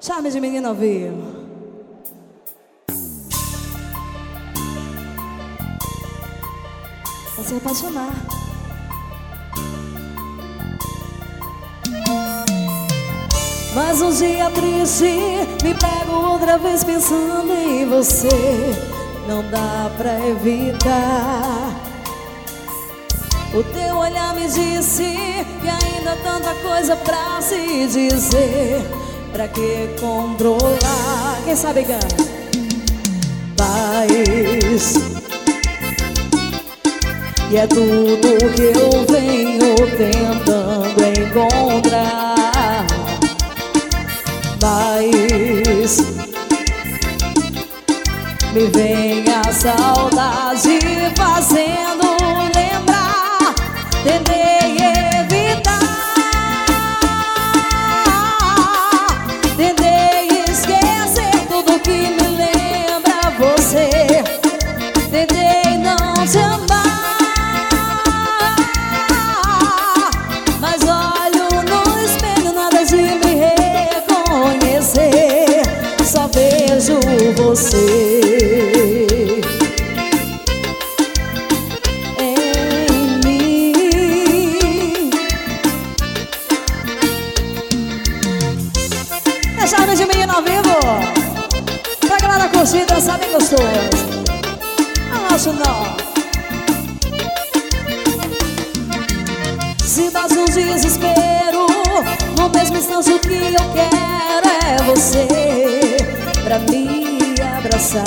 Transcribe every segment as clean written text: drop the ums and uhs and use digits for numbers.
Charme de menina ao vivo. Vai se apaixonar. Mas um dia triste me pego outra vez pensando em você. Não dá pra evitar. O teu olhar me disse que ainda há tanta coisa pra se dizer. Pra que controlar? Quem sabe canta. Paz. E é tudo que eu venho tentando encontrar. Mas me vem a saudade fazendo lembrar. Tentei evitar, tentei esquecer tudo que me lembra você. Tentei não te amar, mas olho no espelho, nada de me reconhecer. Só vejo você em mim. É Charme de menina ao vivo. Pra galera curtir, dançar bem gostoso. Não acho não. Se bate um desespero, no mesmo instante o que eu quero é você pra me abraçar.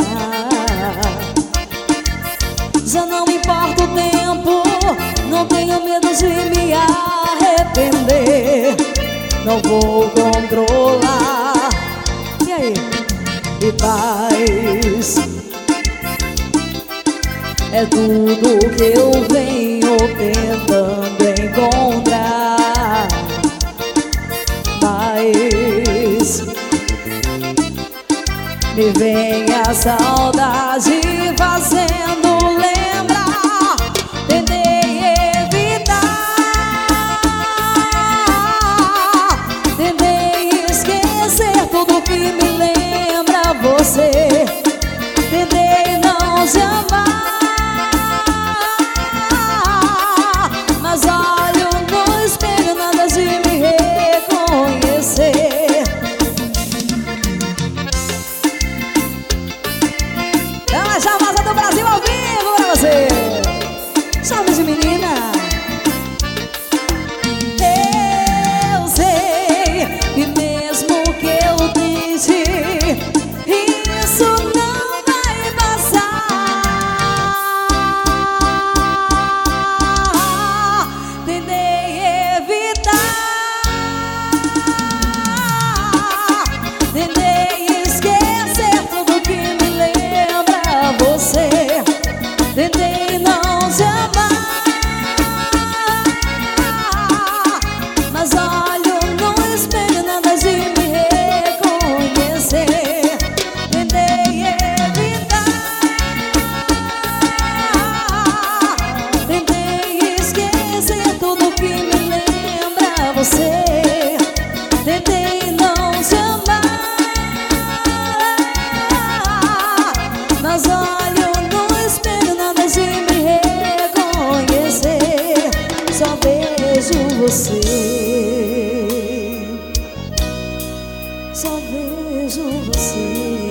Já não importa o tempo, não tenho medo de me arrepender. Não vou controlar. E aí? E paz é tudo que eu venho tentando encontrar. Mas me vem a saudade fazendo lembrar. Tentei evitar, tentei esquecer tudo que me lembra você. Tentei não te amar, mas olho no espelho, nada de me reconhecer. Ela já vaza do Brasil ao vivo pra você. Charme de menina. Eu sei que mesmo que eu tente, isso não vai passar. Tentei evitar, tentei esquecer tudo que me lembra você. Tentei não te amar, mas olho no espelho, nada de me reconhecer. Tentei evitar, tentei esquecer tudo que me lembra você. Tentei não te amar, mas olho no espelho, nada de me reconhecer. Só vejo você, só vejo você.